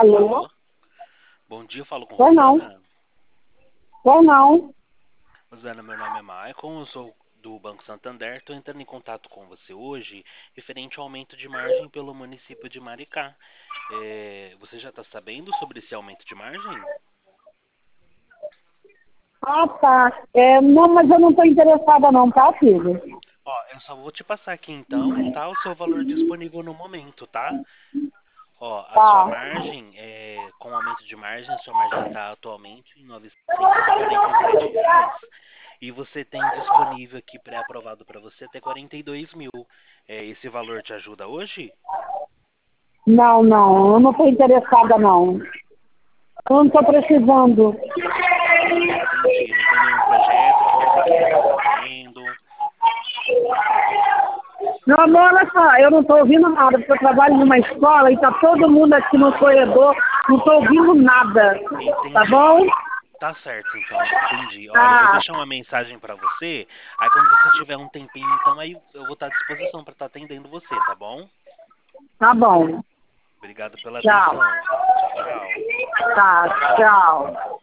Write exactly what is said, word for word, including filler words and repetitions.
Alô? Alô? Bom dia, eu falo com Foi não. Rosana. Foi não. Rosana, meu nome é Maicon, eu sou do Banco Santander. Estou entrando em contato com você hoje referente ao aumento de margem pelo município de Maricá. É, você já está sabendo sobre esse aumento de margem? Ah, tá. É, não, mas eu não estou interessada não, tá, filho? Ó, eu só vou te passar aqui então, tá? O seu valor disponível no momento, tá? Ó, a sua Tá. margem, é, com o aumento de margem, a sua margem está atualmente em novecentos e quarenta e sete reais. E você tem disponível aqui pré-aprovado para você até quarenta e dois mil. É, esse valor te ajuda hoje? Não, não, eu não estou interessada não. Eu não estou precisando. Entendi. Não tem nenhum projeto que você queira estar fazendo? Meu amor, olha só, eu não estou ouvindo nada, porque eu trabalho numa escola e está todo mundo aqui no corredor, não estou ouvindo nada. Tá Entendi. bom? Tá certo, então. Entendi. Olha, eu vou Tá, deixar uma mensagem para você. Aí quando você tiver um tempinho, então, aí eu vou estar à disposição para estar atendendo você, tá bom? tá bom. Obrigado pela Tchau. atenção. Tchau, tchau. Tá, tchau.